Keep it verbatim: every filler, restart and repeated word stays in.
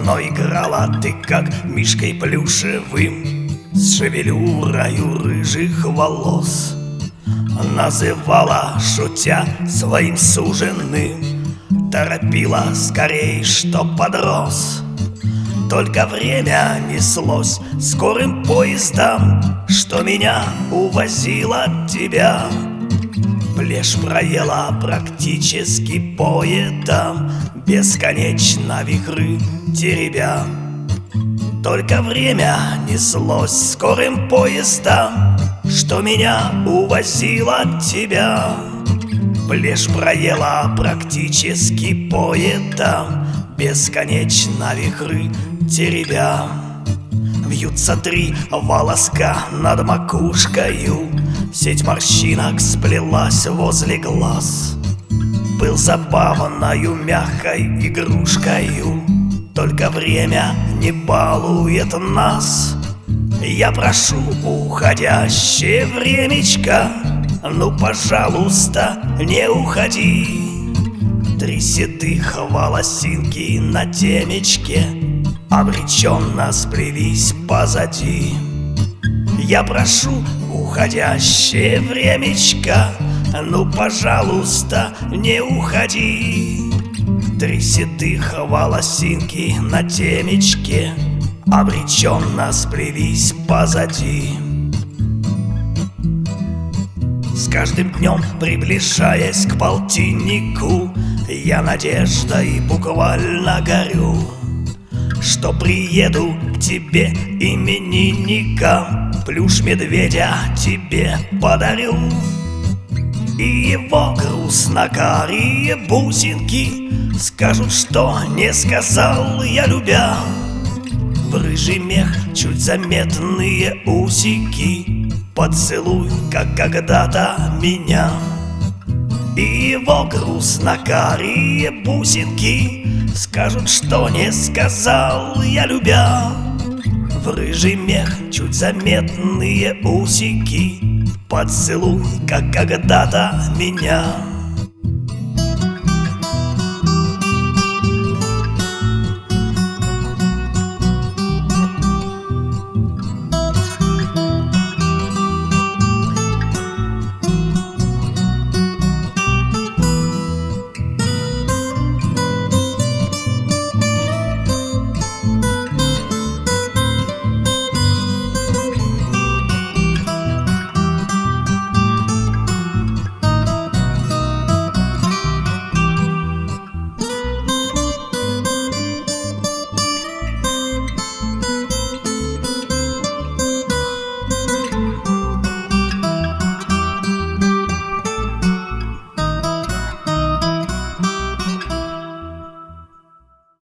Но играла ты как мишкой плюшевым, с шевелюрою рыжих волос. Называла, шутя, своим суженым, торопила скорей, что подрос. Только время неслось скорым поездом, что меня увозило от тебя. Плешь проела практически поедом, бесконечно вихры теребя. Только время неслось скорым поездом, что меня увозило от тебя. Плешь проела практически поедом, бесконечно вихры теребя. Вьются три волоска над макушкою, сеть морщинок сплелась возле глаз. Был забавною мягкой игрушкою, только время не балует нас. Я прошу, уходящее времечко, ну, пожалуйста, не уходи. Три седых волосинки на темечке обреченно сплелись позади. Я прошу, уходящее времечко, ну, пожалуйста, не уходи. Три седых волосинки на темечке обреченно сплелись позади. С каждым днем, приближаясь к полтиннику, я надеждой буквально горю, что приеду к тебе именинником, плюш медведя тебе подарю. И его грустно-карие бусинки скажут, что не сказал я, любя. В рыжий мех чуть заметные усики, поцелуй, как когда-то меня. И его грустно-карие бусинки скажут, что не сказал я, любя. В рыжий мех чуть заметные усики, поцелуй, как когда-то меня.